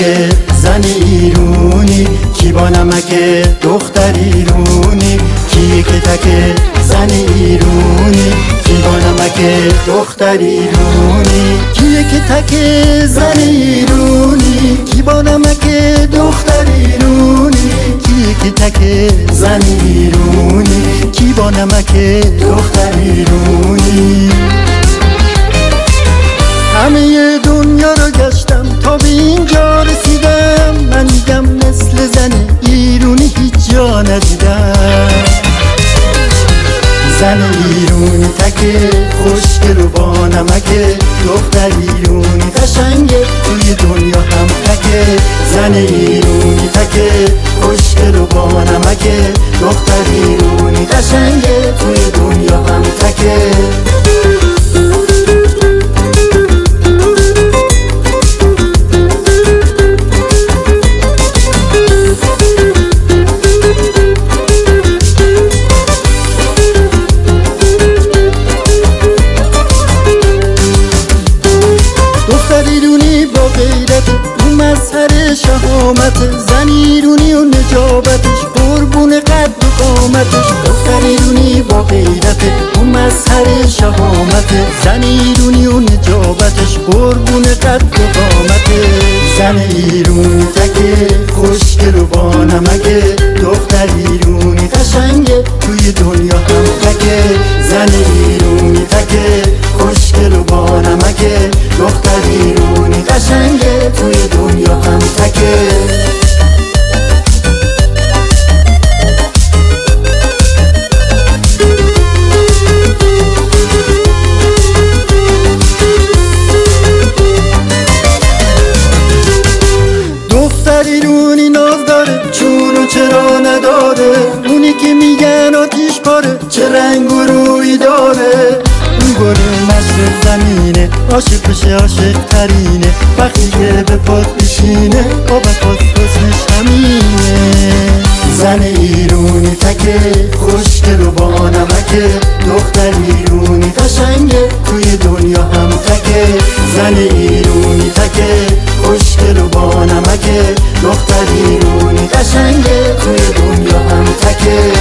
تکه زن ایرونی، کی با نمک دختر ایرونی، کیه که تکه زن ایرونی، کی با نمک دختر ایرونی، کیه که تکه زن ایرونی، کی با نمک دختر ایرونی، کیه که تکه زن ایرونی، کی با نمک دختر ایرونی. همه دنیا رو گشتم تا به اینجا رسیدم، من میگم مثل زن ایرونی هیچ جا ندیدم. زن ایرونی تکه خوشگل و با نمکه، دختر ایرونی قشنگه توی دنیا هم تکه. زن ایرونی تکه خوشگل و با نمکه، دختر ایرونی قشنگه توی دنیا هم تکه. مظهر شهامت زن ایرونی و نجابتش، قربون قد و قامتش. دختر ایرونی با غیرت اون مظهر شهامت زن ایرونی و نجابتش، قربون قد و قامتش. زن ایرونی تکه خوشگل و با نمکه، دختر ایرونی قشنگه توی دنیا هم تکه. زن ایرونی تکه خوشگل و با نمکه، دختر ایرونی قشنگه توی دنیا هم تکه. دختر ایرونی ناز داره چونو چرا نداره، اونی که میگن آتیش پاره چه رنگ و روی داره. اون گره مشرق زمینه، عاشق بشه عاشق ترینه، وقتی که به پات بشینه با بپات حسنش همینه. زن ایرونی تکه خوشگل و با نمکه، دختر ایرونی قشنگه توی دنیا هم تکه. زن ایرونی تکه خوشگل و با نمکه، دختر ایرونی قشنگه توی دنیا هم تکه.